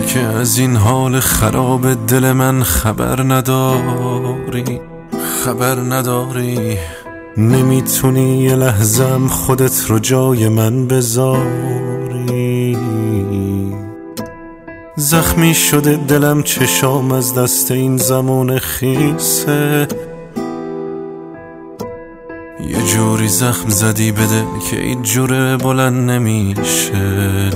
که از این حال خراب دل من خبر نداری نمیتونی یه لحظم خودت رو جای من بذاری. زخمی شده دلم، چشام از دست این زمان خیسه، یه جوری زخم زدی به دل که این جوره بلند نمیشه.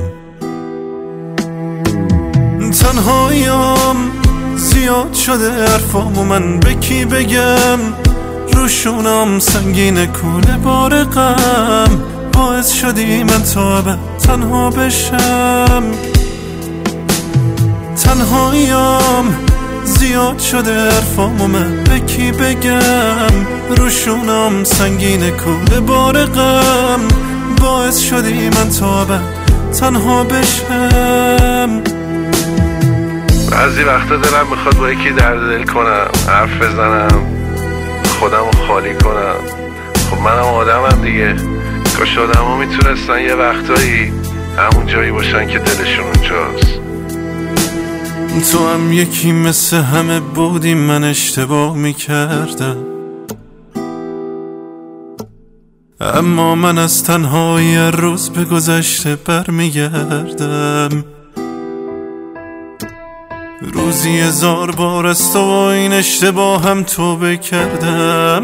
تنهاییم زیاد شده حرفام و من به کی بگم، روشونم سنگین کوله بار غم، باعث شدی من تا ابد تنها بشم. تنهاییم زیاد شده حرفام و من به کی بگم، روشونم سنگین کوله بار غم، باعث شدی من تا ابد تنها بشم. بعضی وقتا دلم میخواد با یکی درد دل کنم، حرف بزنم، خودم رو خالی کنم. خب منم آدمم دیگه، کاش آدم ها میتونستن یه وقتایی همون جایی باشن که دلشون اونجاست. تو هم یکی مثل همه بودی، من اشتباه میکردم، اما من از تنهایی روز به گذشته برمیگردم. روزی 1000 بار از تو با این اشتباه هم توبه کردم،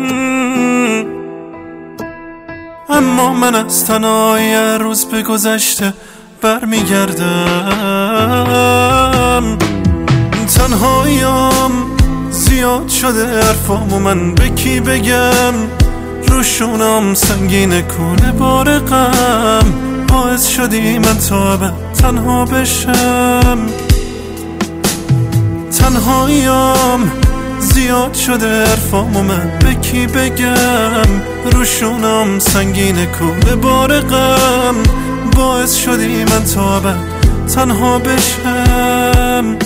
اما من از تنهایی روز به گذشته برمیگردم. تنهاییم زیاد شده حرفام و من به کی بگم، روشونم سنگین کوله بار غم، باعث شدی من تا ابد تنها بشم. تنهاییم زیاد شده حرفام و من به کی بگم، روشونم سنگین کوله بار غم، باعث شدی من تا ابد تنها بشم.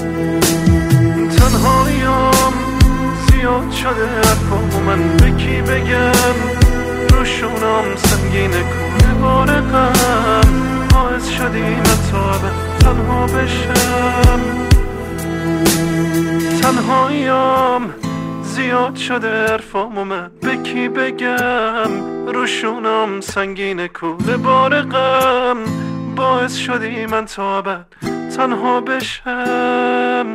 تنهاییم زیاد شده حرفام و من به کی بگم، روشونم سنگین کوله بار غم، باعث شدی من تا ابد تنها بشم. تنهاییم زیاد شده حرفام و من به کی بگم، روشونم سنگین کوله بار غم، باعث شدی من تا ابد تنها بشم.